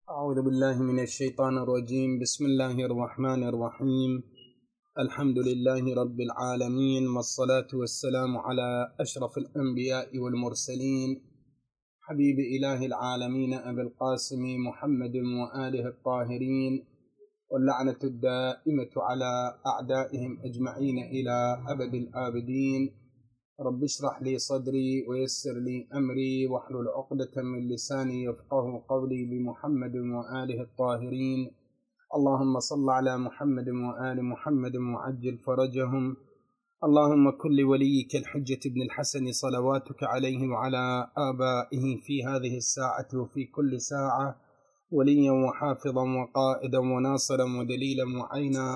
أعوذ بالله من الشيطان الرجيم. بسم الله الرحمن الرحيم. الحمد لله رب العالمين، والصلاة والسلام على أشرف الأنبياء والمرسلين، حبيب إله العالمين أبي القاسم محمد وآله الطاهرين، واللعنة الدائمة على أعدائهم أجمعين إلى أبد الآبدين. رب اشرح لي صدري ويسر لي أمري واحلل عقدة من لساني يفقه قولي، بمحمد وآله الطاهرين. اللهم صل على محمد وآل محمد وعجل فرجهم. اللهم كن لوليك الحجة بن الحسن صلواتك عليه وعلى آبائه في هذه الساعة وفي كل ساعة وليا وحافظا وقائدا وناصرا ودليلا وعينا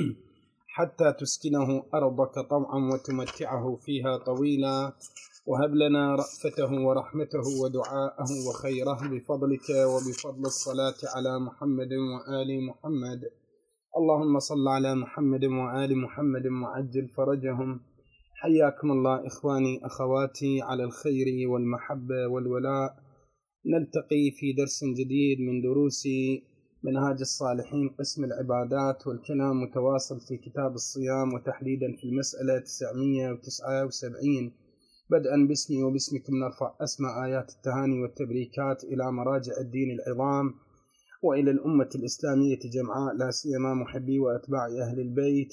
حتى تسكنه أرضك طوعا وتمتعه فيها طويلا، وهب لنا رأفته ورحمته ودعاءه وخيره بفضلك وبفضل الصلاة على محمد وآل محمد. اللهم صل على محمد وآل محمد وعجل فرجهم. حياكم الله إخواني أخواتي على الخير والمحبة والولاء. نلتقي في درس جديد من دروس منهاج الصالحين قسم العبادات، والكلام متواصل في كتاب الصيام، وتحديدا في المسألة 979. بدءا باسمي وباسمكم نرفع أسمى آيات التهاني والتبريكات إلى مراجع الدين العظام وإلى الأمة الإسلامية جمعاء، لا سيما محبي وأتباع أهل البيت،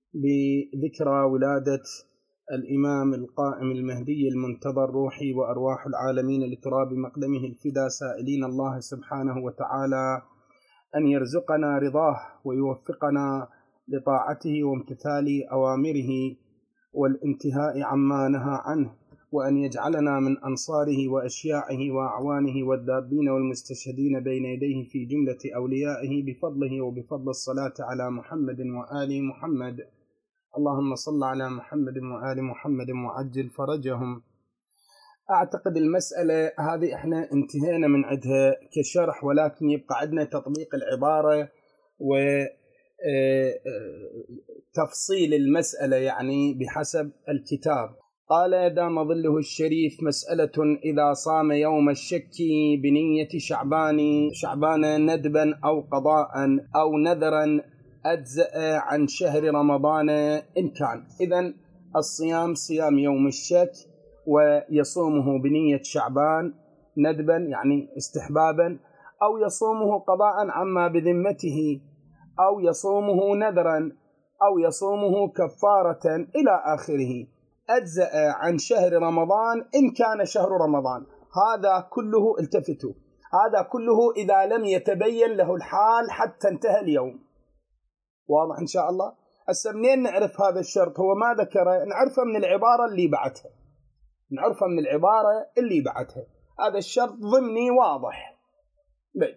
بذكرى ولادة الإمام القائم المهدي المنتظر روحي وأرواح العالمين لتراب مقدمه الفدا، سائلين الله سبحانه وتعالى أن يرزقنا رضاه ويوفقنا لطاعته وامتثال أوامره والانتهاء عما نهى عنه، وأن يجعلنا من أنصاره وأشياعه وأعوانه والذابين والمستشهدين بين يديه في جملة أوليائه بفضله وبفضل الصلاة على محمد وآل محمد. اللهم صل على محمد وآل محمد وعجل فرجهم. أعتقد المسألة هذه إحنا انتهينا من عندها كشرح، ولكن يبقى عندنا تطبيق العبارة وتفصيل المسألة يعني بحسب الكتاب. قال دام ظله الشريف: مسألة إذا صام يوم الشك بنية شعبان ندبا أو قضاء أو نذرا أجزأ عن شهر رمضان إن كان. إذن الصيام صيام يوم الشك، ويصومه بنية شعبان ندبا يعني استحبابا، أو يصومه قضاء عما بذمته، أو يصومه نذرا، أو يصومه كفارة إلى آخره. أجزأ عن شهر رمضان إن كان شهر رمضان. هذا كله التفتوا، هذا كله إذا لم يتبين له الحال حتى انتهى اليوم. واضح إن شاء الله؟ هسه منين نعرف هذا الشرط؟ هو ما ذكره، نعرفه من العبارة اللي بعتها، نعرفها من العبارة اللي بعتها. هذا الشرط ضمني واضح. بي.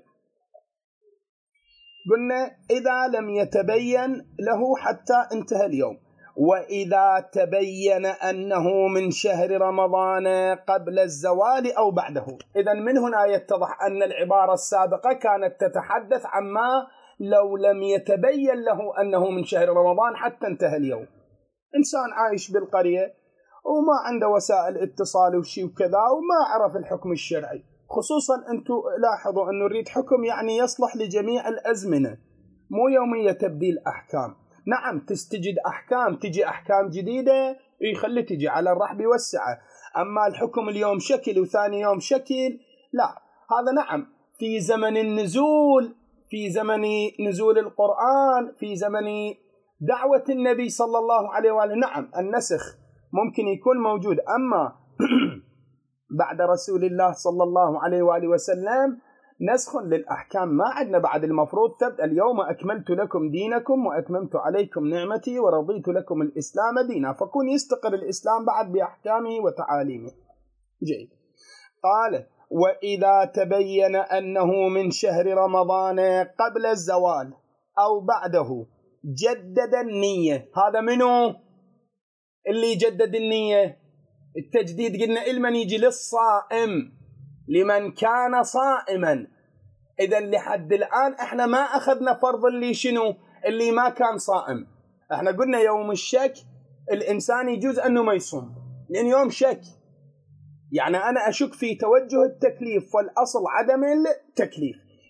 قلنا إذا لم يتبين له حتى انتهى اليوم، وإذا تبين أنه من شهر رمضان قبل الزوال أو بعده. إذن من هنا يتضح أن العبارة السابقة كانت تتحدث عما لو لم يتبين له أنه من شهر رمضان حتى انتهى اليوم. إنسان عايش بالقرية وما عنده وسائل اتصال وشي وكذا، وما عرف الحكم الشرعي. خصوصا أنتم لاحظوا أنه نريد حكم يعني يصلح لجميع الأزمنة، مو يومية تبديل أحكام. نعم تستجد أحكام، تجي أحكام جديدة يخلي تجي على الرحب والسعة، أما الحكم اليوم شكل وثاني يوم شكل لا. هذا نعم في زمن النزول، في زمن نزول القرآن، في زمن دعوة النبي صلى الله عليه وآله، نعم النسخ ممكن يكون موجود. أما بعد رسول الله صلى الله عليه وآله وسلم نسخ للأحكام ما عندنا بعد. المفروض تبدأ اليوم أكملت لكم دينكم وأتممت عليكم نعمتي ورضيت لكم الإسلام دينا، فكون يستقر الإسلام بعد بأحكامه وتعاليمه. جيد. قال: وإذا تبين أنه من شهر رمضان قبل الزوال أو بعده جدد النية. هذا منه اللي يجدد النية؟ التجديد قلنا إلمن يجي للصائم، لمن كان صائما. إذن لحد الآن احنا ما أخذنا فرض اللي شنو اللي ما كان صائم. احنا قلنا يوم الشك الإنسان يجوز أنه ما يصوم، لأن يوم شك يعني أنا أشك في توجه التكليف، والأصل عدم التكليف.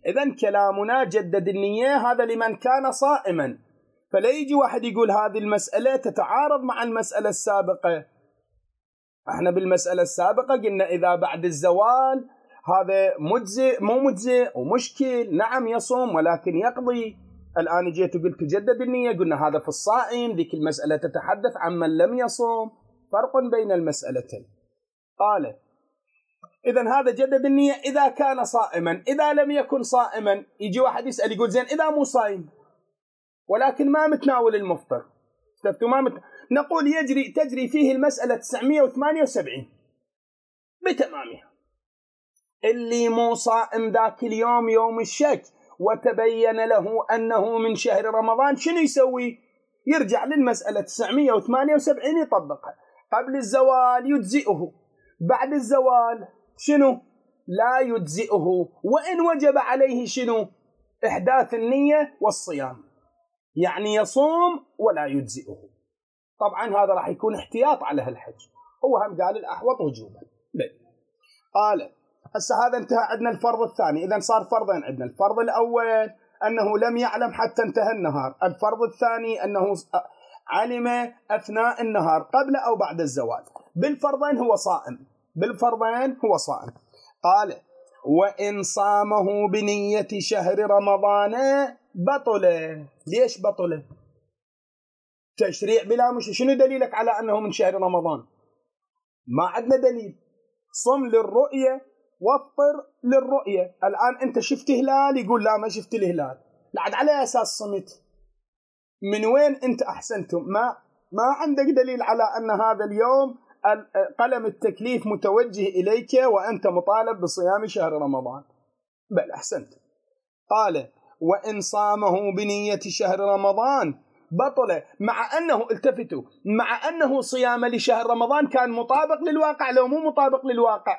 إذن كلامنا جدد النية هذا لمن كان صائما. فلا يجي واحد يقول هذه المسألة تتعارض مع المسألة السابقة. احنا بالمسألة السابقة قلنا إذا بعد الزوال هذا مجزئ مو مجزئ ومشكل، نعم يصوم ولكن يقضي. الآن جيت وقلت تجدد النية، قلنا هذا في الصائم، ذيك المسألة تتحدث عن من لم يصوم، فرق بين المسألتين. قال إذن هذا جدد النية إذا كان صائما. إذا لم يكن صائما يجي واحد يسأل يقول زين إذا مو صائم ولكن ما متناول المفطر، نقول تجري فيه المسألة 978 بتمامها. اللي مو صائم ذاك اليوم يوم الشك وتبين له أنه من شهر رمضان شنو يسوي؟ يرجع للمسألة 978 يطبقها. قبل الزوال يجزئه، بعد الزوال شنو؟ لا يجزئه، وإن وجب عليه شنو؟ إحداث النية والصيام، يعني يصوم ولا يجزئه. طبعا هذا راح يكون احتياط على هالحج، هو هم قال الأحوط وجوبا. قال هسه هذا انتهى عندنا الفرض الثاني. إذن صار فرضين عندنا، الفرض الأول أنه لم يعلم حتى انتهى النهار، الفرض الثاني أنه علم أثناء النهار قبل أو بعد الزوال. بالفرضين هو صائم، بالفرضين هو صائم. قال وإن صامه بنية شهر رمضان بطل. ليش بطل؟ تشريع بلا شنو دليلك على أنه من شهر رمضان؟ ما عندنا دليل. صم للرؤية وافطر للرؤية. الآن أنت شفت هلال، يقول لا ما شفت الهلال، لعد على أساس صمت. من وين أنت أحسنتم؟ ما عندك دليل على أن هذا اليوم قلم التكليف متوجه إليك وأنت مطالب بصيام شهر رمضان. بل أحسنت. قال وإن صامه بنية شهر رمضان بطل، مع أنه التفتوا، مع أنه صيام لشهر رمضان كان مطابق للواقع. لو مو مطابق للواقع،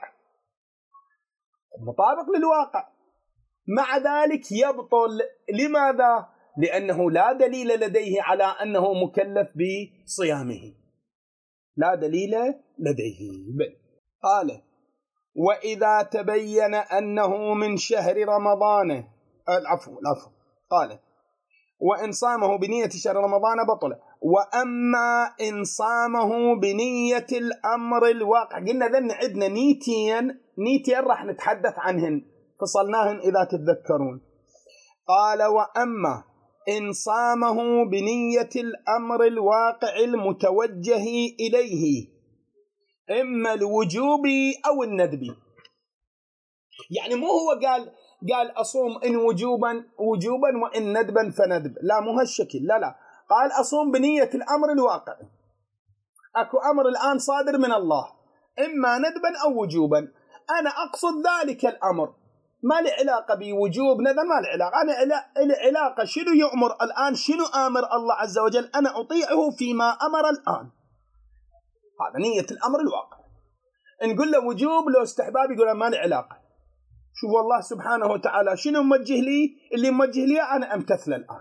مطابق للواقع، مع ذلك يبطل. لماذا؟ لأنه لا دليل لديه على أنه مكلف بصيامه، لا دليل لديه. قال وإذا تبين أنه من شهر رمضان العفو قال وإن صامه بنية شهر رمضان بطل. وأما إن صامه بنية الأمر الواقع، قلنا ذن عندنا نيتين راح نتحدث عنهن، فصلناهن إذا تتذكرون. قال وأما إن صامه بنية الأمر الواقع المتوجه إليه، إما الوجوب أو الندب. يعني مو هو قال أصوم إن وجوبا وإن ندبا فندب، لا مو هالشكل، لا قال أصوم بنية الأمر الواقع. أكو أمر الآن صادر من الله، إما ندبا أو وجوبا، أنا أقصد ذلك الأمر، ما له علاقة بوجوب ندب، ما له علاقة. أنا له علاقة شنو يأمر الآن، شنو آمر الله عز وجل، أنا أطيعه فيما أمر الآن. هذا نية الأمر الواقع. نقول له وجوب لو استحباب يقول ما له علاقة. شوف الله سبحانه وتعالى شنو موجه لي، اللي موجه لي أنا أمتثل الآن.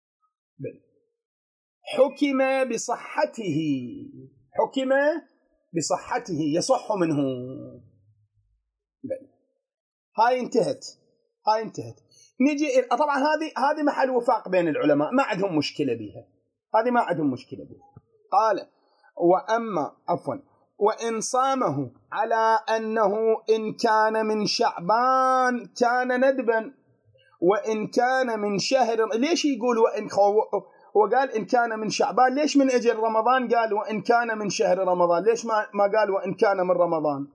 حكم بصحته يصح منه. هاي انتهت. نجي طبعا هذه محل وفاق بين العلماء، ما عندهم مشكلة بها، هذه ما عندهم مشكلة بها. قال وإن صامه على أنه إن كان من شعبان كان ندبا، وإن كان من شهر. ليش يقول وإن هو قال إن كان من شعبان، ليش من أجل رمضان قال وإن كان من شهر رمضان؟ ليش ما قال وإن كان من رمضان؟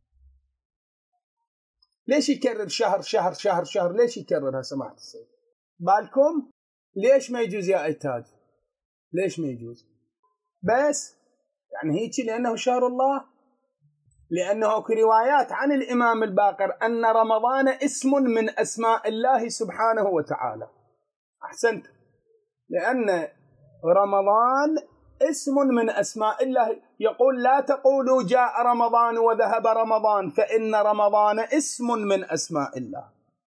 ليش يكرر شهر؟ ليش يكررها سماحة السيد؟ بالكم ليش ما يجوز يا أيتاج؟ ليش ما يجوز؟ بس يعني هيك لأنه شهر الله، لأنه في روايات عن الإمام الباقر أن رمضان اسم من أسماء الله سبحانه وتعالى. أحسنت، لأن رمضان اسم من أسماء الله. يقول لا تقولوا جاء رمضان وذهب رمضان، فإن رمضان اسم من أسماء الله.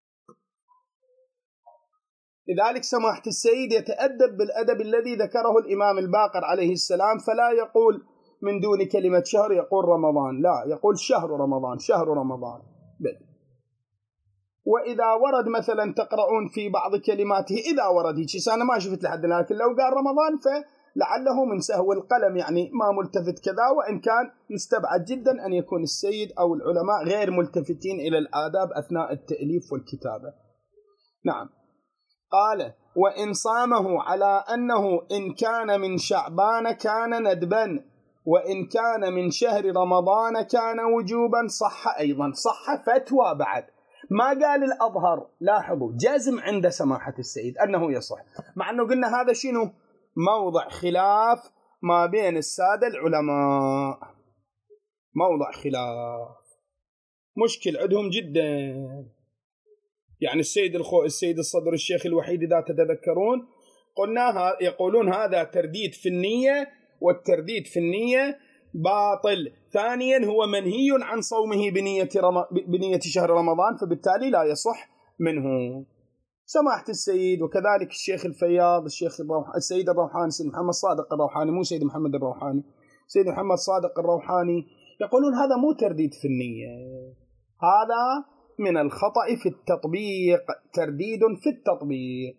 لذلك سماحة السيد يتأدب بالأدب الذي ذكره الإمام الباقر عليه السلام، فلا يقول من دون كلمة شهر يقول رمضان، لا يقول شهر رمضان. وإذا ورد مثلا تقرؤون في بعض كلماته إذا ورد هيك، أنا ما شفت لحد الآن، لكن لو قال رمضان فلعله من سهو القلم، يعني ما ملتفت كذا، وإن كان يستبعد جدا أن يكون السيد أو العلماء غير ملتفتين إلى الآداب أثناء التأليف والكتابة. نعم. قال: وإن صامه على أنه إن كان من شعبان كان ندبا، وإن كان من شهر رمضان كان وجوبا، صح أيضا. صح فتوى بعد، ما قال الأظهر. لاحظوا، جازم عند سماحة السيد أنه يصح، مع أنه قلنا هذا شنو؟ موضع خلاف ما بين السادة العلماء، موضع خلاف مشكل عندهم جدا. يعني السيد الصدر الشيخ الوحيد إذا تتذكرون قلناها، يقولون هذا ترديد في النية، والترديد في النية باطل. ثانيا هو منهي عن صومه بنية شهر رمضان، فبالتالي لا يصح منه. سماحة السيد وكذلك الشيخ الفياض، السيد الروحاني، سيد محمد صادق الروحاني، مو سيد محمد الروحاني، سيد محمد صادق الروحاني، يقولون هذا مو ترديد في النية، هذا من الخطأ في التطبيق، ترديد في التطبيق.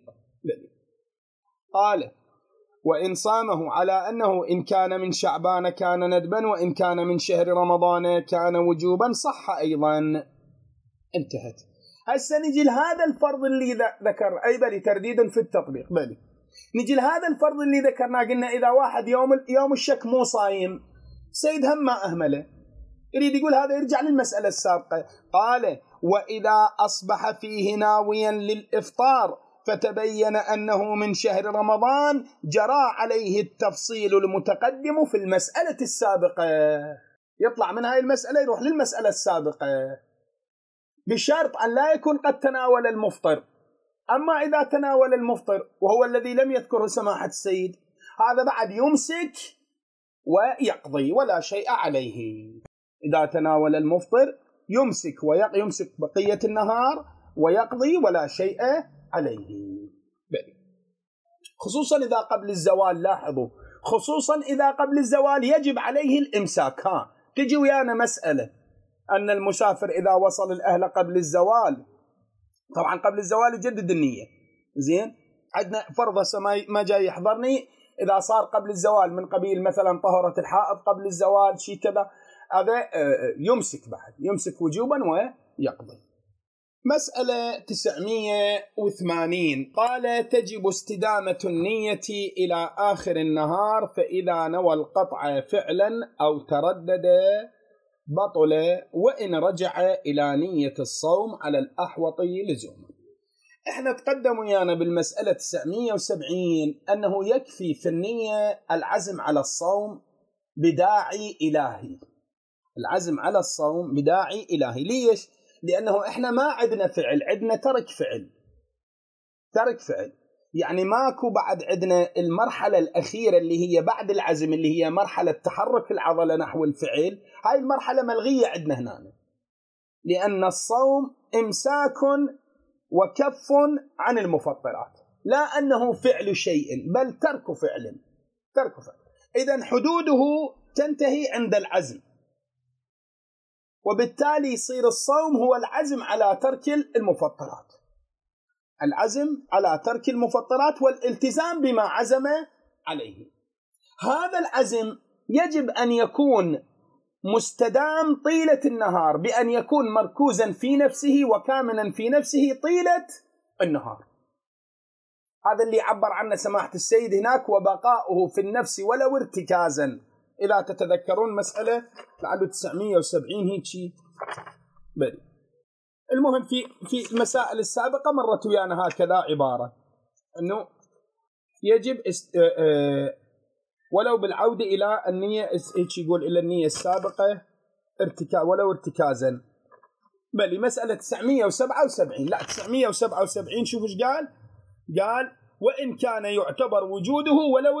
قال: وإن صامه على أنه إن كان من شعبان كان ندبا، وإن كان من شهر رمضان كان وجوبا، صح أيضا. انتهت. هسه نجي لهذا الفرض اللي ذكر أي بلي ترديد في التطبيق، بلي نجي لهذا الفرض اللي ذكرنا، قلنا إذا واحد يوم الشك مو صايم، سيد هم ما أهمله، يريد يقول هذا يرجع للمسألة السابقة. قال: وإذا أصبح فيه ناويا للإفطار فتبين أنه من شهر رمضان جرى عليه التفصيل المتقدم في المسألة السابقة، يطلع من هاي المسألة يروح للمسألة السابقة، بشرط أن لا يكون قد تناول المفطر. أما إذا تناول المفطر وهو الذي لم يذكره سماحة السيد، هذا بعد يمسك ويقضي ولا شيء عليه. إذا تناول المفطر يمسك بقية النهار ويقضي ولا شيء عليه، خصوصا إذا قبل الزوال. لاحظوا، خصوصا إذا قبل الزوال يجب عليه الإمساك. تجي ويانا مسألة أن المسافر إذا وصل الأهل قبل الزوال، طبعا قبل الزوال يجدد النية، زين. عندنا فرض ما جاي يحضرني، إذا صار قبل الزوال من قبيل مثلا طهرة الحائض قبل الزوال شيء كذا، هذا يمسك بعد، يمسك وجوبا ويقضي. مسألة 980. قال: تجب استدامة النية إلى آخر النهار، فإذا نوى القطع فعلا أو تردد بطل، وإن رجع إلى نية الصوم على الأحوط لزوما. احنا تقدم ويانا بالمسألة 970 أنه يكفي في النية العزم على الصوم بداعي إلهي، العزم على الصوم بداعي إلهي. ليش؟ لأنه إحنا ما عندنا فعل، عندنا ترك فعل. يعني ماكو بعد عندنا المرحلة الأخيرة اللي هي بعد العزم، اللي هي مرحلة تحرك العضلة نحو الفعل. هاي المرحلة ملغية عندنا هنا، لأن الصوم إمساك وكف عن المفطرات، لا أنه فعل شيء بل ترك فعل. إذن حدوده تنتهي عند العزم، وبالتالي يصير الصوم هو العزم على ترك المفطرات، والالتزام بما عزم عليه. هذا العزم يجب أن يكون مستدام طيلة النهار، بأن يكون مركوزا في نفسه وكامنا في نفسه طيلة النهار. هذا اللي عبر عنه سماحة السيد هناك: وبقاؤه في النفس ولو ارتكازا. إذا تتذكرون مسألة لعله 970 هيك شيء. المهم في المسائل السابقة مرت ويانا هكذا عبارة أنه يجب ولو بالعودة إلى النية، هيك يقول إلى النية السابقة ولو ارتكازا. مسألة 977 لا 977 شوف ايش قال: وإن كان يعتبر وجوده ولو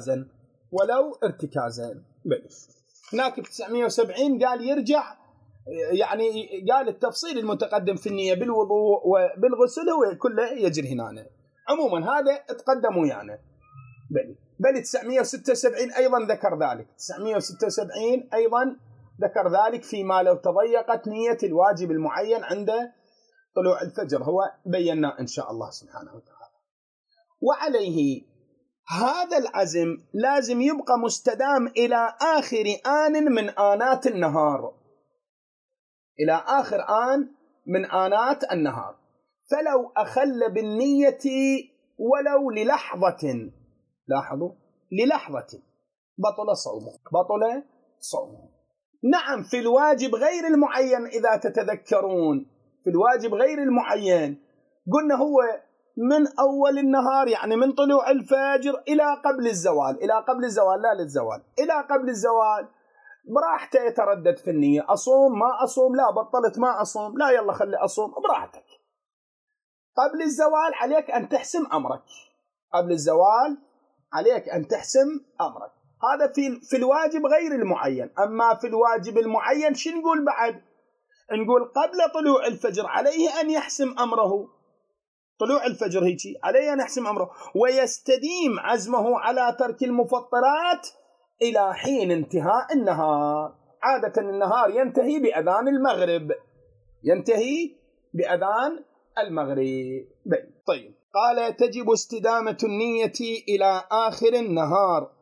ارتكازا. هناك 970 قال يرجع، يعني قال التفصيل المتقدم في النية بالوضوء وبالغسل هو كله يجري هنا. عموما هذا تقدموا يعني. بل 976 أيضا ذكر ذلك، 976 أيضا ذكر ذلك فيما لو تضيقت نية الواجب المعين عند طلوع الفجر هو بينا إن شاء الله سبحانه وتعالى. وعليه هذا العزم لازم يبقى مستدام إلى آخر آن من آنات النهار، إلى آخر آن من آنات النهار. فلو أخل بالنية ولو للحظة، لاحظوا للحظة، بطل صومه، بطل صومه. نعم في الواجب غير المعين، إذا تتذكرون في الواجب غير المعين قلنا هو من أول النهار، يعني من طلوع الفجر إلى قبل الزوال، إلى قبل الزوال لا للزوال، إلى قبل الزوال براحته يتردد في النية، أصوم ما أصوم، لا بطلت ما أصوم، لا يلا خلي أصوم، براحتك. قبل الزوال عليك أن تحسم أمرك، قبل الزوال عليك أن تحسم أمرك. هذا في الواجب غير المعين. أما في الواجب المعين شو نقول بعد؟ نقول قبل طلوع الفجر عليه أن يحسم أمره، طلوع الفجر هيك عليه أن يحسم أمره، ويستديم عزمه على ترك المفطرات إلى حين انتهاء النهار. عادة النهار ينتهي بأذان المغرب، ينتهي بأذان المغرب. طيب، قال تجب استدامة النية إلى آخر النهار.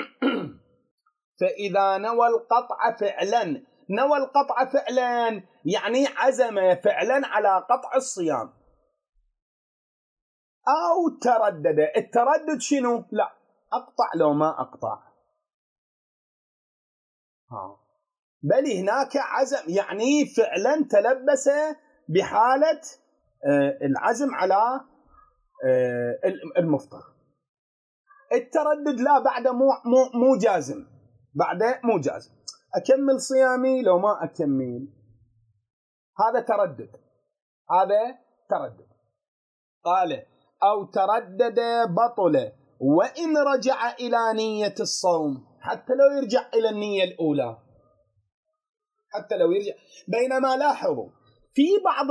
فإذا نوى القطع فعلا، نوى القطع فعلا يعني عزم فعلا على قطع الصيام، أو تردد. التردد شنو؟ لا أقطع لو ما أقطع، بل هناك عزم، يعني فعلا تلبس بحالة العزم على المفطر. التردد لا، بعد مو جازم، بعد مو جازم، أكمل صيامي لو ما أكمل، هذا تردد، هذا تردد. قال أو تردد بطل وإن رجع إلى نية الصوم، حتى لو يرجع إلى النية الأولى، حتى لو يرجع. بينما لاحظوا في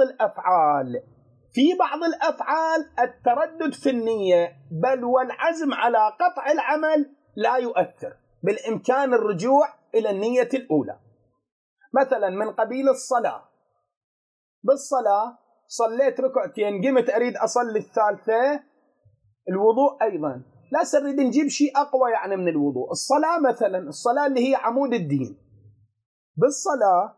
بعض الأفعال التردد في النية بل والعزم على قطع العمل لا يؤثر، بالإمكان الرجوع إلى النية الأولى. مثلا من قبيل الصلاة، بالصلاة صليت ركعتين، قمت أريد أصلي الثالثة، الوضوء أيضا لا سنريد نجيب شيء أقوى يعني من الوضوء. الصلاة مثلا، الصلاة اللي هي عمود الدين، بالصلاة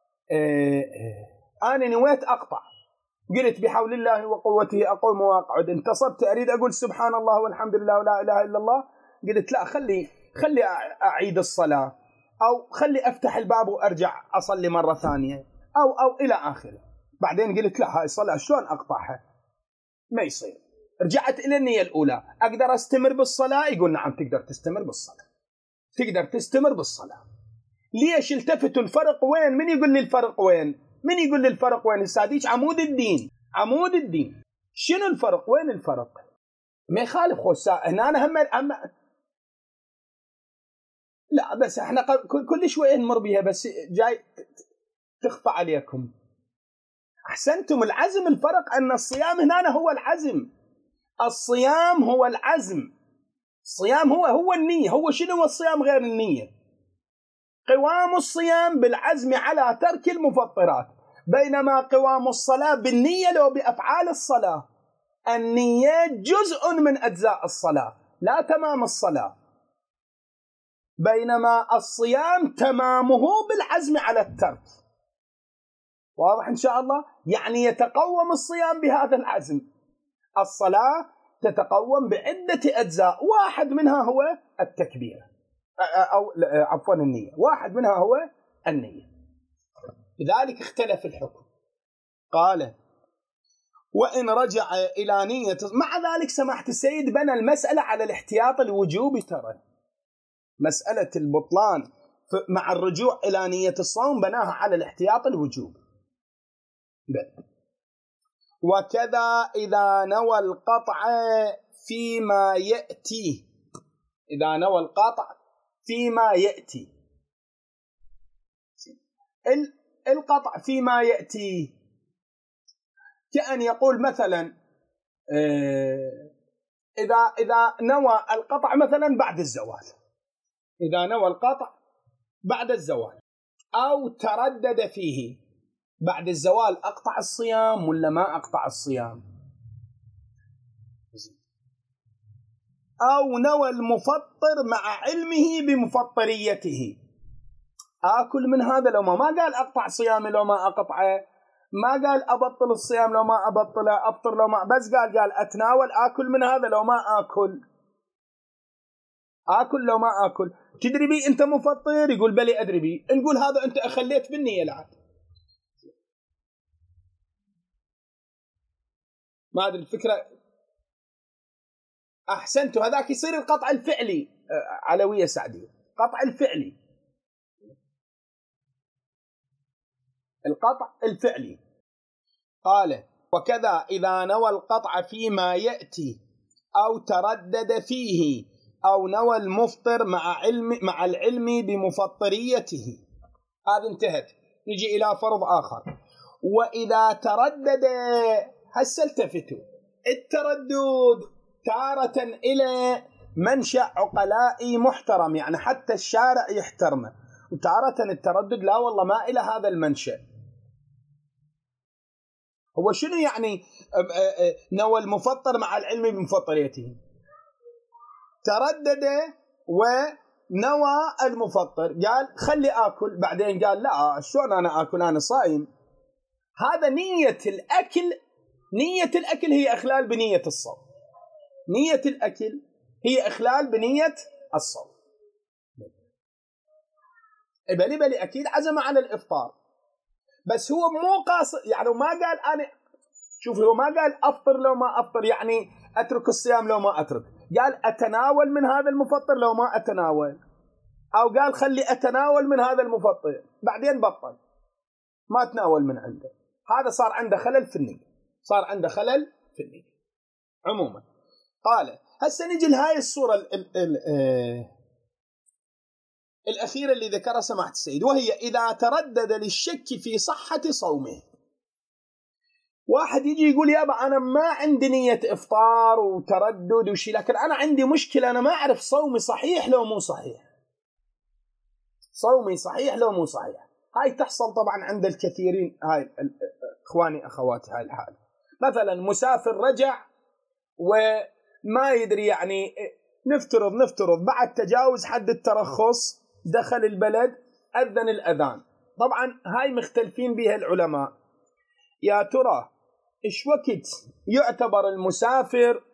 أنا نويت أقطع، قلت بحول الله وقوته أقوم وأقعد، انتصبت أريد أقول سبحان الله والحمد لله ولا إله إلا الله، قلت لا خلي أعيد الصلاة، أو خلي أفتح الباب وأرجع أصلي مرة ثانية، أو إلى آخره. بعدين قلت لا، هاي الصلاة شلون أقطعها؟ ما يصير. رجعت إلى النية الأولى، أقدر أستمر بالصلاة؟ يقول نعم تقدر تستمر بالصلاة، تقدر تستمر بالصلاة. ليش التفتوا الفرق وين؟ من يقول لي الفرق وين؟ من يقول لي الفرق وين؟ الساديش عمود الدين، عمود الدين، شنو الفرق؟ وين الفرق؟ ما يخالف هنا أنا هم لا، بس احنا كل شوية نمر بيها، بس جاي تخفى عليكم. أحسنتم، العزم الفرق أن الصيام هنا هو العزم، الصيام هو العزم، الصيام هو النية. هو شنو الصيام غير النية؟ قوام الصيام بالعزم على ترك المفطرات، بينما قوام الصلاة بالنية لو بأفعال الصلاة. النية جزء من أجزاء الصلاة لا تمام الصلاة، بينما الصيام تمامه بالعزم على الترك. واضح إن شاء الله؟ يعني يتقوم الصيام بهذا العزم. الصلاة تتقوم بعدة أجزاء، واحد منها هو التكبير، أو عفوا النية، واحد منها هو النية، لذلك اختلف الحكم. قال وإن رجع إلى نية، مع ذلك سماحة السيد بنى المسألة على الاحتياط الوجوبي، ترى مسألة البطلان مع الرجوع إلى نية الصوم بناها على الاحتياط الوجوبي. وكذا إذا نوى القطع فيما يأتي، إذا نوى القطع فيما يأتي، القطع فيما يأتي كأن يقول مثلا إذا نوى القطع مثلا بعد الزوال، إذا نوى القطع بعد الزوال أو تردد فيه، بعد الزوال أقطع الصيام ولا ما أقطع الصيام؟ أو نوى المفطر مع علمه بمفطريته، آكل من هذا لو ما قال أقطع صيامي لو ما أقطعه، ما قال أبطل الصيام لو ما أبطله، أفطر لو ما، بس قال أتناول، آكل من هذا لو ما آكل لو ما آكل. تدري بي أنت مفطر؟ يقول بلي أدري بي. نقول هذا أنت أخليت بالنية العاد. ما أدري الفكرة. أحسنتوا، هذاك يصير القطع الفعلي. علوية سعدية، قطع الفعلي، القطع الفعلي. قال وكذا إذا نوى القطع فيما يأتي أو تردد فيه، أو نوى المفطر مع العلم بمفطريته. هذا انتهت. نجي إلى فرض آخر. وإذا تردد، هسه التفتوا، التردد تارة إلى منشأ عقلائي محترم، يعني حتى الشارع يحترمه، وتارة التردد لا والله ما إلى هذا المنشأ. هو شنو يعني نوى المفطر مع العلم بمفطريته؟ تردد ونوى المفطر، قال خلي آكل، بعدين قال لا شلون أنا آكل أنا صائم. هذا نية الأكل، نية الأكل هي إخلال بنية الصوم، نية الأكل هي إخلال بنية الصوم. بلي أكيد عزم على الإفطار، بس هو مو قاصد، يعني ما قال أنا، شوف هو ما قال أفطر لو ما أفطر، يعني أترك الصيام لو ما أترك، قال أتناول من هذا المفطر لو ما أتناول، أو قال خلي أتناول من هذا المفطر، بعدين بطل ما تناول من عنده. هذا صار عنده خلل في النية، صار عنده خلل في النية. عموما قال هسه نجي لهاي الصورة الأخيرة اللي ذكرها سماحة السيد، وهي إذا تردد للشك في صحة صومه. واحد يجي يقول يابا أنا ما عندي نية إفطار وتردد وشي، لكن أنا عندي مشكلة، أنا ما أعرف صومي صحيح لو مو صحيح، صومي صحيح لو مو صحيح. هاي تحصل طبعا عند الكثيرين، هاي إخواني أخواتي هاي الحالة. مثلا مسافر رجع وما يدري، يعني نفترض بعد تجاوز حد الترخص دخل البلد، أذن الأذان. طبعا هاي مختلفين بها العلماء، يا ترى إيش وقت يعتبر المسافر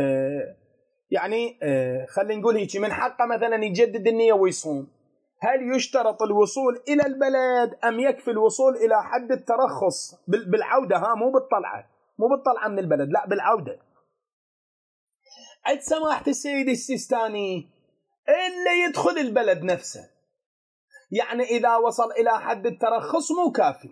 يعني خلينا نقول هيك من حقه مثلا يجدد النية ويصوم؟ هل يشترط الوصول إلى البلد أم يكفي الوصول إلى حد الترخص بالعودة؟ مو بالطلعة من البلد، لا بالعودة. عند سماحة السيد السيستاني إلا يدخل البلد نفسه، يعني إذا وصل إلى حد الترخص مو كافي،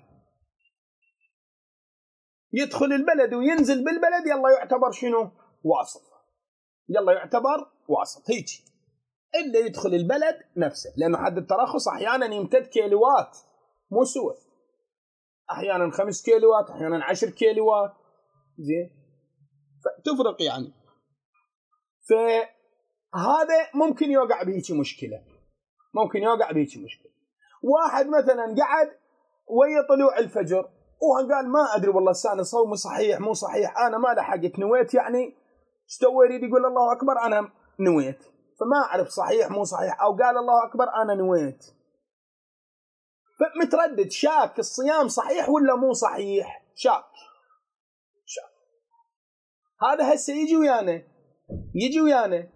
يدخل البلد وينزل بالبلد يلا يعتبر شنو؟ واصل، يلا يعتبر واصل هيك. إلا يدخل البلد نفسه، لأنه حد الترخص أحيانا يمتد كيلوات مو سوى، أحيانا 5 كيلوات، أحيانا 10 كيلوات، زين، فتفرق يعني. فهذا ممكن يوقع بهيك مشكلة، ممكن يوقع بهيك مشكلة. واحد مثلا قعد ويا طلوع الفجر وقال ما أدري والله السنة صومي صحيح مو صحيح، أنا ما لحقت نويت، يعني استوى يريد يقول الله أكبر أنا نويت، فما أعرف صحيح مو صحيح، أو قال الله أكبر أنا نويت، فمتردد شاك الصيام صحيح ولا مو صحيح، شاك. هذا هسه يجي ويانا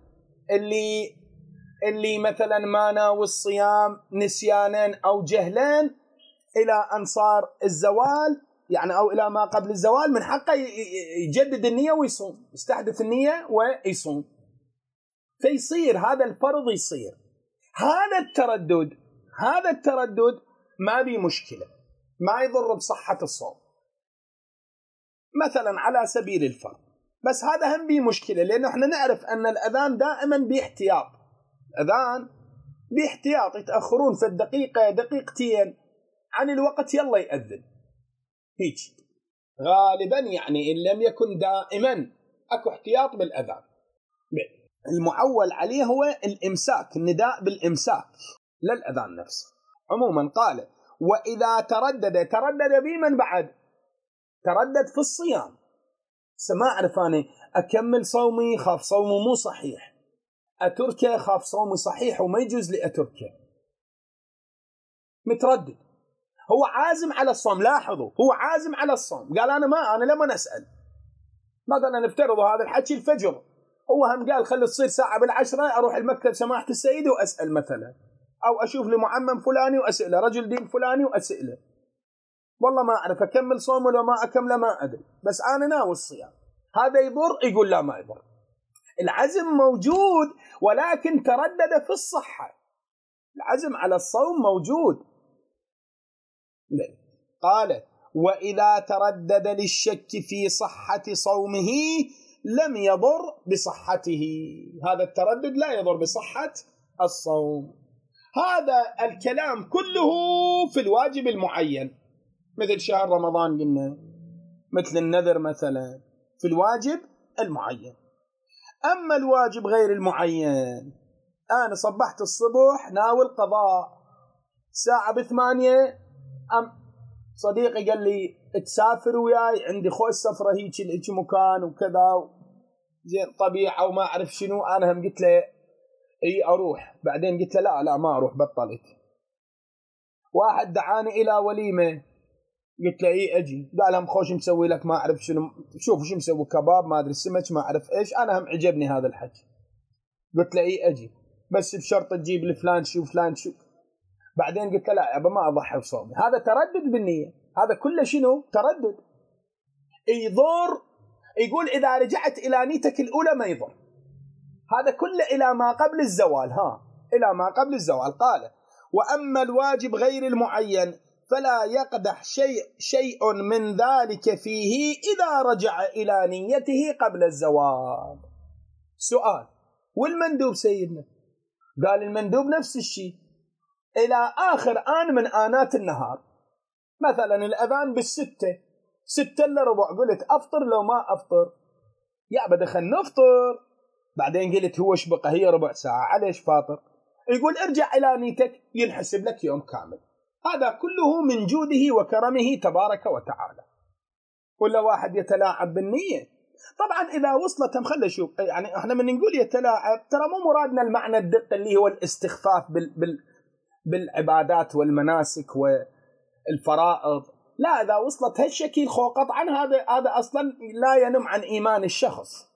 اللي مثلا ما ناوي الصيام نسيانا أو جهلان إلى أن صار الزوال، يعني أو إلى ما قبل الزوال، من حقه يجدد النية ويصوم، يستحدث النية ويصوم، فيصير هذا الفرض يصير. هذا التردد ما بي مشكلة، ما يضر بصحة الصوم مثلا على سبيل الفرض، بس هذا هم بي مشكلة، لأنه احنا نعرف أن الأذان دائما باحتياط، الأذان باحتياط، يتأخرون في الدقيقة دقيقتين عن الوقت يلا يأذن هيك غالبا، يعني إن لم يكن دائما أكو احتياط بالأذان. المعول عليه هو الإمساك، النداء بالإمساك للأذان نفسه. عموما قال وإذا تردد بمن بعد؟ تردد في الصيام. ما أعرف أنا أكمل صومي خاف صومه مو صحيح، أتركه خاف صومي صحيح وما يجوز لي أتركه، متردد. هو عازم على الصوم، لاحظوا هو عازم على الصوم، قال أنا لما أسأل مثلا نفترض هذا الحكي الفجر، هو هم قال خلي تصير ساعة بالعشرة أروح المكتب سماحة السيد وأسأل مثلا، أو أشوف لي معمم فلاني وأسأله، رجل دين فلاني وأسأله، والله ما أعرف أكمل صوم ولا ما أكمله ما أدري، بس أنا ناوي الصيام، هذا يضر؟ يقول لا ما يضر، العزم موجود ولكن تردد في الصحة، العزم على الصوم موجود. قال وإذا تردد للشك في صحة صومه لم يضر بصحته، هذا التردد لا يضر بصحة الصوم. هذا الكلام كله في الواجب المعين، مثل شهر رمضان قلنا، مثل النذر مثلا، في الواجب المعين. أما الواجب غير المعين، أنا صبحت الصبح ناوي القضاء، ساعة ب8 صديقي قال لي تسافر وياي، عندي خوش سفرة هيك مكان وكذا زين طبيعة وما أعرف شنو، أنا هم قلت له إي أروح، بعدين قلت له لا ما أروح بطلت. واحد دعاني إلى وليمة، قلت له إي أجي، قال هم خوش مسوي لك ما أعرف شنو، شوف شو مسوي كباب ما أدري سمك ما أعرف إيش، أنا هم عجبني هذا الحكي، قلت له إي أجي بس بشرط تجيب لي فلان شو فلان شو. بعدين قلت له لا أبا ما أضحي بصومي، هذا تردد بالنية، هذا كله شنو؟ تردد يضر. يقول إذا رجعت إلى نيتك الأولى ما يضر، هذا كله إلى ما قبل الزوال، إلى ما قبل الزوال. قال وأما الواجب غير المعين فلا يقدح شيء من ذلك فيه إذا رجع إلى نيته قبل الزوال. سؤال، والمندوب سيدنا؟ قال المندوب نفس الشيء إلى آخر آن من آنات النهار، مثلا الأذان بالستة، 6:15، قلت أفطر لو ما أفطر، يا بدي خل نفطر، بعدين قلت هو شبقة هي ربع ساعة عليش فاطر، يقول ارجع إلى نيتك ينحسب لك يوم كامل. هذا كله من جوده وكرمه تبارك وتعالى. ولا واحد يتلاعب بالنية؟ طبعا إذا وصلت خلي شوف، يعني احنا من نقول يتلاعب ترى مو مرادنا المعنى الدقيق اللي هو الاستخفاف بالعبادات والمناسك والفرائض، لا، إذا وصلت هالشكل خو قطعا هذا أصلا لا ينم عن إيمان الشخص.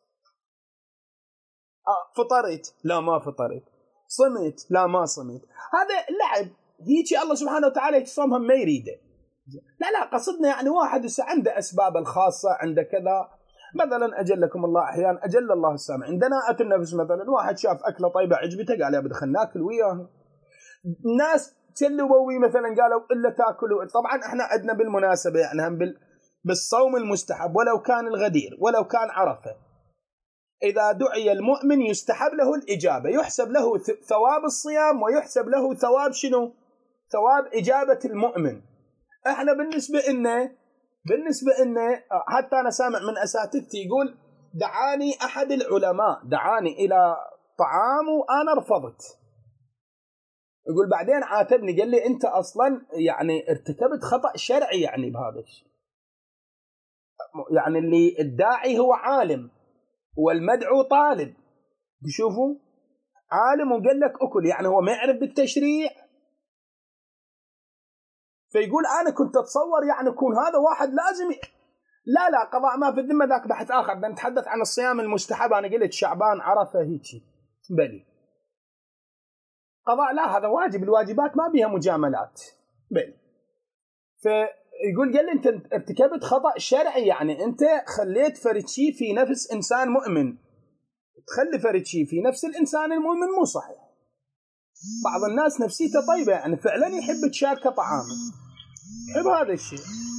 فطرت لا ما فطرت، صمت لا ما صمت، هذا لعب هيك الله سبحانه وتعالى يتصومها ما يريده. لا قصدنا يعني واحد عنده أسباب الخاصة، عنده كذا، مثلا أجلكم الله أحيانا أجل الله السامع، عندنا النفس مثلا واحد شاف أكلة طيبة عجبته قال يا بدي خلنا ناكل وياه، ناس تلوي مثلا قالوا إلا تاكلوا. طبعا احنا عندنا بالمناسبة يعني هم بالصوم المستحب ولو كان الغدير ولو كان عرفة، إذا دعي المؤمن يستحب له الإجابة، يحسب له ثواب الصيام ويحسب له ثواب شنو؟ ثواب إجابة المؤمن. احنا بالنسبة إنه حتى أنا سامع من أساتذتي يقول دعاني أحد العلماء دعاني إلى طعام وأنا رفضت، يقول بعدين عاتبني قال لي أنت أصلا يعني ارتكبت خطأ شرعي يعني بهذا الشيء، يعني اللي الداعي هو عالم والمدعو طالب، بشوفوا عالم وقال لك أكل، يعني هو ما يعرف بالتشريع. فيقول أنا كنت أتصور يعني يكون هذا واحد لازم لا قضاء ما في الذمة، ذاك بحث آخر، نتحدث عن الصيام المستحب، أنا قلت شعبان عرفة هيك بلي قضاء، لا هذا واجب، الواجبات ما بيها مجاملات بلي. فيقول قال لي أنت ارتكبت خطأ شرعي، يعني أنت خليت فرشي في نفس إنسان مؤمن، تخلي فرشي في نفس الإنسان المؤمن مو صحيح. بعض الناس نفسيته طيبة يعني فعلا يحب تشاركه طعامه، يحب هذا الشيء،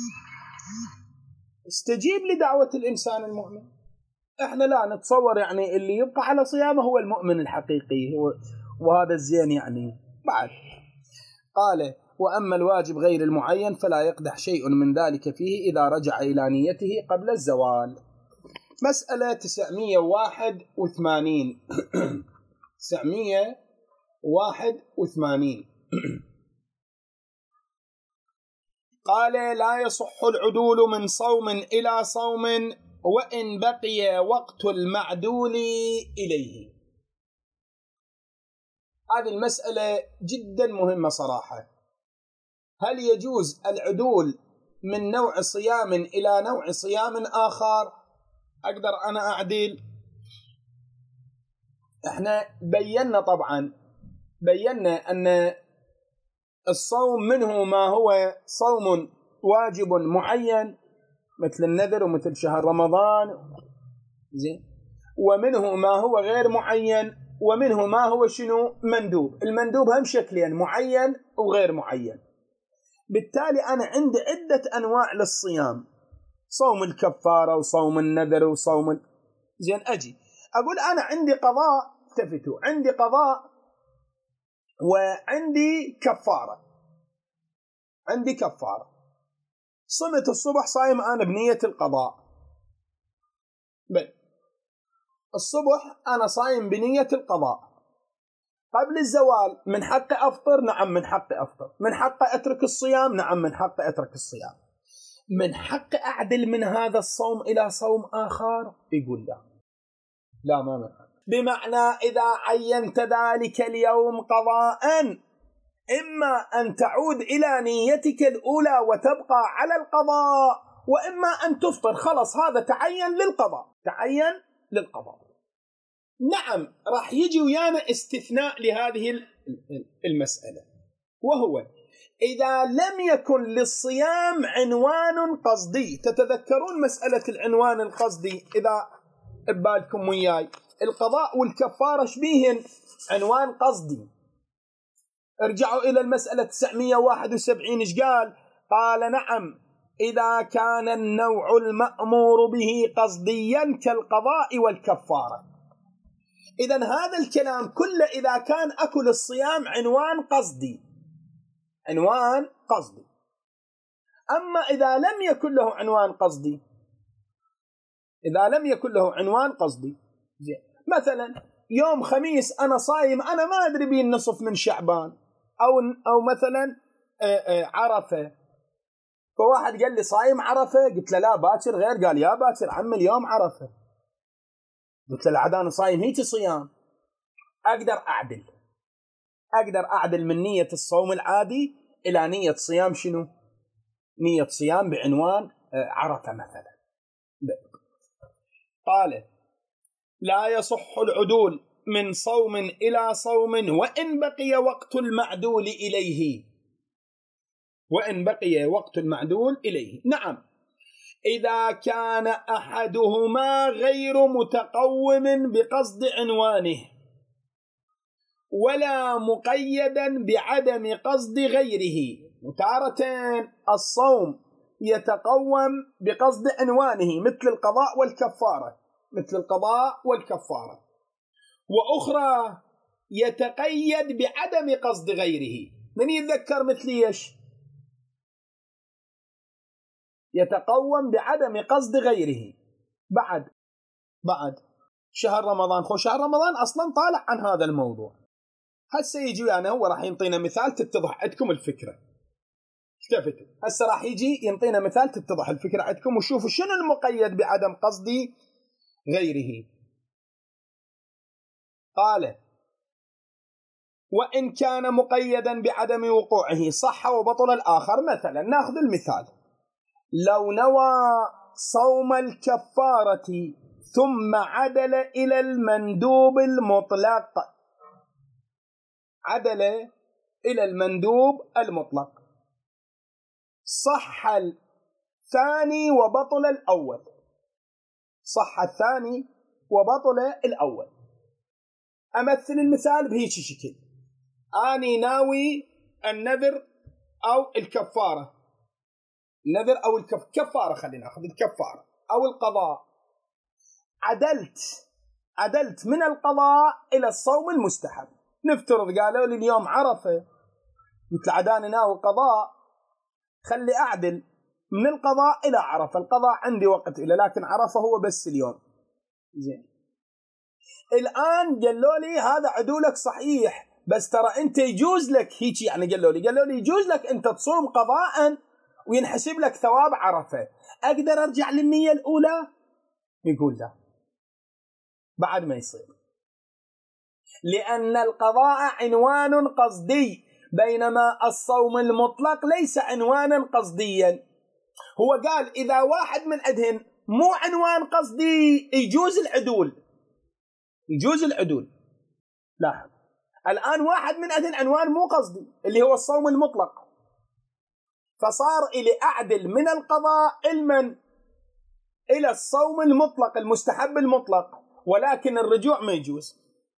استجيب لدعوة الإنسان المؤمن. احنا لا نتصور يعني اللي يبقى على صيامه هو المؤمن الحقيقي، وهذا الزين يعني بعد. قال وأما الواجب غير المعين فلا يقدح شيء من ذلك فيه إذا رجع إلى نيته قبل الزوال. مسألة 981 981 قال لا يصح العدول من صوم إلى صوم وإن بقي وقت المعدول إليه. هذه المسألة جدا مهمة صراحة. هل يجوز العدول من نوع صيام إلى نوع صيام آخر؟ أقدر أنا أعدل؟ احنا بينا أن الصوم منه ما هو صوم واجب معين مثل النذر ومثل شهر رمضان، زين، ومنه ما هو غير معين، ومنه ما هو شنو؟ مندوب. المندوب هم شكلين، معين وغير معين. بالتالي أنا عندي عدة أنواع للصيام، صوم الكفارة وصوم النذر وصوم زين. أجي أقول أنا عندي قضاء، التفتوا، عندي قضاء وعندي كفارة. عندي كفارة، صمت الصبح صايم أنا بنية القضاء، بل الصبح أنا صايم بنية القضاء. قبل الزوال من حقي أفطر؟ نعم من حقي أفطر. من حقي أترك الصيام؟ نعم من حقي أترك الصيام. من حقي أعدل من هذا الصوم إلى صوم آخر؟ يقول لا ما من حق. بمعنى إذا عينت ذلك اليوم قضاء، إما أن تعود إلى نيتك الأولى وتبقى على القضاء، وإما أن تفطر. خلص هذا تعين للقضاء، تعين للقضاء. نعم راح يجي ويانا استثناء لهذه المسألة، وهو إذا لم يكن للصيام عنوان قصدي. تتذكرون مسألة العنوان القصدي؟ إذا ببالكم وياي القضاء والكفارة شبيهن عنوان قصدي. ارجعوا إلى المسألة 971 إيش قال؟ قال نعم إذا كان النوع المأمور به قصديا كالقضاء والكفارة. إذن هذا الكلام كله إذا كان أكل الصيام عنوان قصدي، عنوان قصدي. أما إذا لم يكن له عنوان قصدي، إذا لم يكن له عنوان قصدي، مثلا يوم خميس أنا صايم، أنا ما أدري بين نصف من شعبان أو مثلا عرفة، فواحد قال لي صايم عرفة، قلت له لا باكر غير، قال يا باكر عم اليوم عرفة، قلت له العاد أنا صايم هيك صيام. أقدر أعدل من نية الصوم العادي إلى نية صيام شنو؟ نية صيام بعنوان عرفة مثلا. قال لا يصح العدول من صوم إلى صوم وإن بقي وقت المعدول إليه، وإن بقي وقت المعدول إليه. نعم إذا كان أحدهما غير متقوم بقصد عنوانه ولا مقيدا بعدم قصد غيره. تارة الصوم يتقوم بقصد عنوانه مثل القضاء والكفارة، مثل القضاء والكفارة، وأخرى يتقيد بعدم قصد غيره. من يتذكر مثل إيش؟ يتقوم بعدم قصد غيره. بعد شهر رمضان، خو شهر رمضان أصلا طالع عن هذا الموضوع. هسه يجي يعني هو راح ينطينا مثال تتضح عندكم الفكرة. التفتوا هسه راح يجي ينطينا مثال تتضح الفكرة عندكم، وشوفوا شنو المقيد بعدم قصد غيره. قال وإن كان مقيدا بعدم وقوعه صح وبطل الآخر. مثلا ناخذ المثال، لو نوى صوم الكفارة ثم عدل إلى المندوب المطلق، عدل إلى المندوب المطلق، صح الثاني وبطل الأول، صح الثاني وبطل الأول. أمثل المثال بهيك شكل، أني ناوي النذر أو الكفارة، النذر أو الكفارة، خلينا نأخذ الكفارة أو القضاء. عدلت من القضاء إلى الصوم المستحب. نفترض قالوا لي اليوم عرفة، مثل عداني ناوي القضاء، خلي أعدل من القضاء إلى عرفة. القضاء عندي وقت إلى، لكن عرفة هو بس اليوم. زين، الآن قالوا لي هذا عدولك صحيح، بس ترى أنت يجوز لك هيك، يعني قالوا لي يجوز لك أنت تصوم قضاء وينحسب لك ثواب عرفة، أقدر أرجع للنية الأولى؟ يقول لا، بعد ما يصير، لأن القضاء عنوان قصدي، بينما الصوم المطلق ليس عنوانا قصديا. هو قال إذا واحد من عندهن مو عنوان قصدي يجوز العدول، يجوز العدول. لاحظ الآن واحد من عندهن عنوان مو قصدي اللي هو الصوم المطلق، فصار إلي أعدل من القضاء علما إلى الصوم المطلق المستحب المطلق، ولكن الرجوع ما يجوز.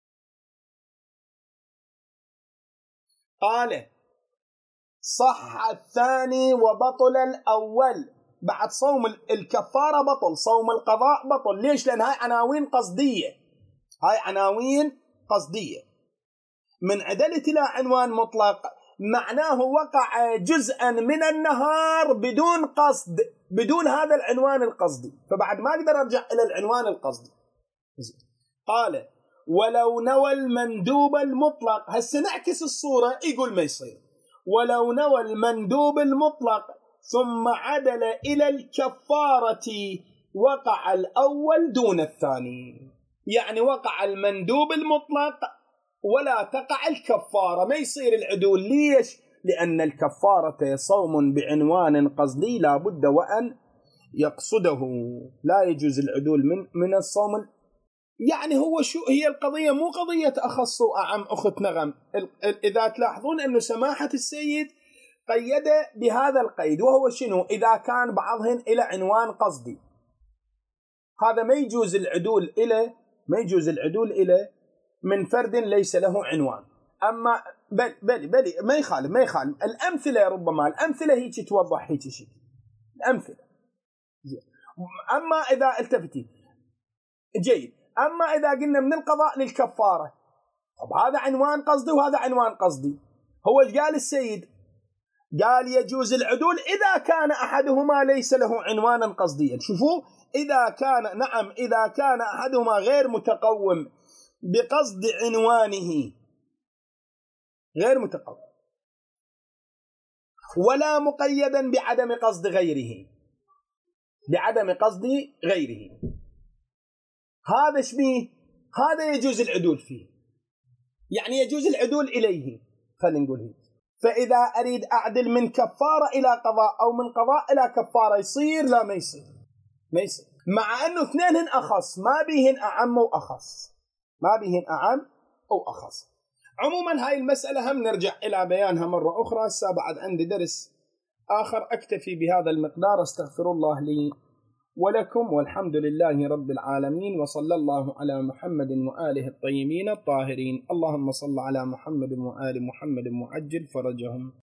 قال صح الثاني وبطل الأول. بعد صوم الكفارة بطل، صوم القضاء بطل. ليش؟ لأن هاي عناوين قصدية، هاي عناوين قصدية. من عدلت إلى عنوان مطلق معناه وقع جزءا من النهار بدون قصد، بدون هذا العنوان القصدي، فبعد ما أقدر أرجع إلى العنوان القصدي. قال ولو نوى المندوب المطلق، هسه نعكس الصورة، يقول ما يصير. ولو نوى المندوب المطلق ثم عدل إلى الكفارة وقع الأول دون الثاني، يعني وقع المندوب المطلق ولا تقع الكفارة، ما يصير العدول. ليش؟ لأن الكفارة صوم بعنوان قصدي لا بد وأن يقصده، لا يجوز العدول من الصوم. يعني هو شو هي القضية؟ مو قضية أخص وأعم أخت نغم. إذا تلاحظون أنه سماحة السيد قيد بهذا القيد، وهو شنو؟ إذا كان بعضهن إلى عنوان قصدي، هذا ما يجوز العدول إلى، ما يجوز العدول إلى من فرد ليس له عنوان. أما بل ما يخالف، ما يخالف الأمثلة، ربما الأمثلة هيك توضح هيك شيء، الأمثلة. أما إذا التفتي جيد، أما إذا قلنا من القضاء للكفارة، طب هذا عنوان قصدي وهذا عنوان قصدي. هو قال السيد؟ قال يجوز العدول إذا كان أحدهما ليس له عنوانا قصديا. شوفوا، إذا كان، نعم، إذا كان أحدهما غير متقوم بقصد عنوانه، غير متقوم، ولا مقيدا بعدم قصد غيره، بعدم قصد غيره، هذا شبيه، هذا يجوز العدول فيه، يعني يجوز العدول إليه. خلينا نقول هيك. فإذا أريد أعدل من كفارة إلى قضاء أو من قضاء إلى كفارة يصير؟ لا، ما يصير، ما يصير، مع أنه اثنين أخص، ما بيهن أعم وأخص، ما بيهن أعم أو أخص. عموما هاي المسألة هم نرجع إلى بيانها مرة أخرى. بعد عندي درس آخر. أكتفي بهذا المقدار. استغفر الله لي ولكم، والحمد لله رب العالمين، وصلى الله على محمد وآله الطيبين الطاهرين. اللهم صل على محمد وآل محمد وعجل فرجهم.